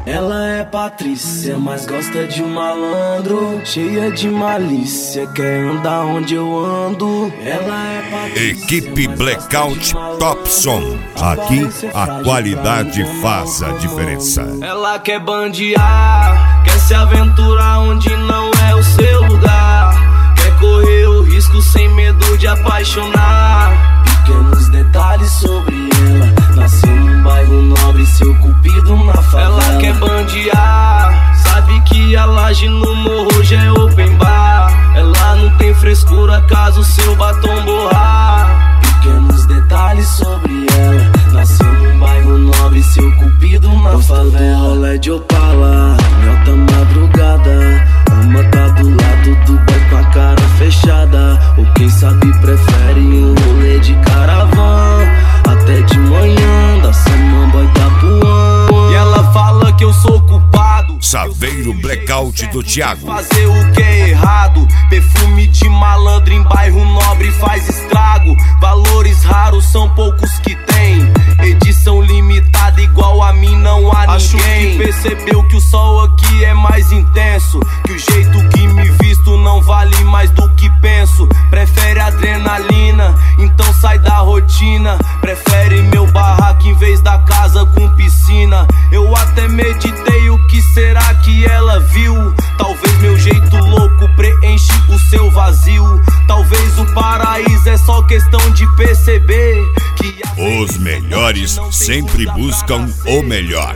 Ela é Patrícia, mas gosta de um malandro, cheia de malícia, quer andar onde eu ando. Ela é Patrícia, Equipe Blackout Top Som. Aqui a qualidade faz a diferença. Ela quer bandear, quer se aventurar onde não é o seu lugar, quer correr o risco sem medo de apaixonar. Pequenos detalhes sobre ela, nasceu num bairro nobre, seu cupido na favela. Ela quer bandear, sabe que a laje no morro já é open bar. Ela não tem frescura caso seu batom borrar. Pequenos detalhes sobre ela, nasceu num bairro nobre, seu cupido na favela. Rolê de Opala, em alta madrugada, ama tá do lado do boy com a cara fechada. Ou quem sabe prefere um rolê de caravana, até de manhã da Samambaia Itapuã. E ela fala que eu sou culpado, Saveiro Blackout do Thiago. Fazer o que é errado, perfume de malandro em bairro nobre faz estrago. Valores raros são poucos que tem, edição limitada igual a mim não há ninguém. Acho que percebeu que o sol aqui é mais intenso, que o jeito que me visto não vale mais do que penso. Prefere adrenalina, então sai da rotina. Prefere meu barraco em vez da casa com piscina. Eu até meditei o que será que ela viu. Talvez meu jeito louco preenche o seu vazio. Talvez o paraíso é só questão de perceber que os melhores sempre buscam o melhor.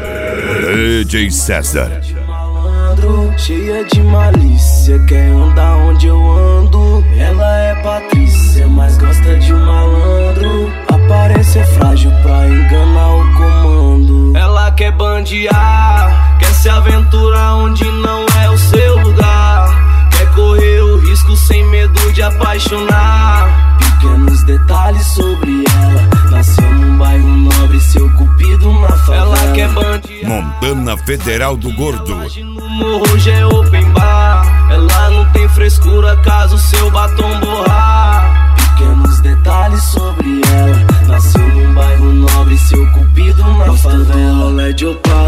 DJ César. Cheia de malícia, quer andar onde eu ando. Ela é Patrícia, mas gosta de um malandro. Aparência é frágil pra enganar o comando. Ela quer bandear, quer se aventurar onde não é o seu lugar, quer correr o risco sem medo de apaixonar. Pequenos detalhes sobre ela, nasceu num bairro nobre, seu cupido na favela. Ela quer bandear, Montana Federal do Gordo. no morro já é open bar. Ela não tem frescura caso seu batom borrar. Pequenos detalhes sobre ela, nasceu num bairro nobre, seu cupido na favela. Rolê de Opala,